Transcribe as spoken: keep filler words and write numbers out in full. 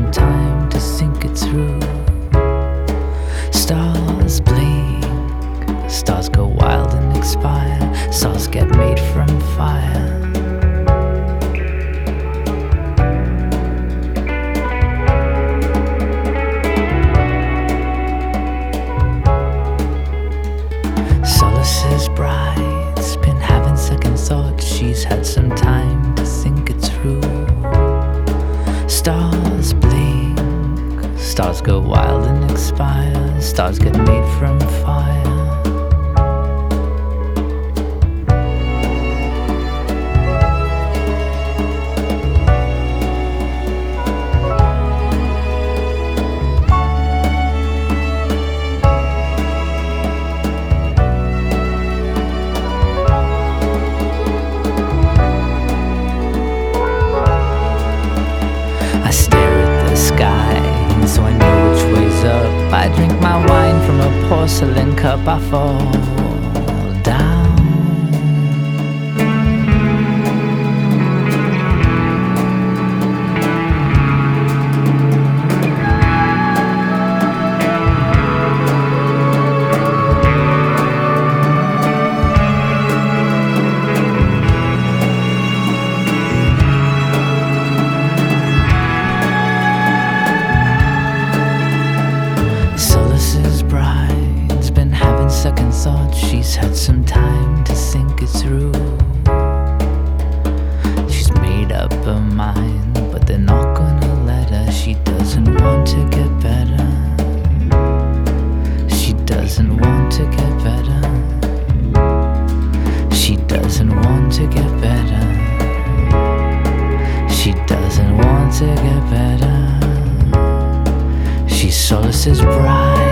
some time to think it through. Stars blink, stars go wild and expire, stars get made from fire. Solace's bride's been having second thoughts, she's had some time to think it through. Stars blink, stars go wild and expire, stars get made from fire. I stare at the sky, so I know which way's up. I drink my wine from a porcelain cup, I fall down. Solace's bride's been having second thoughts, she's had some time to think it through. She's made up her mind, but they're not gonna let her. She doesn't want to get better. She doesn't want to get better. She doesn't want to get better. She doesn't want to get better. She's Solace's bride.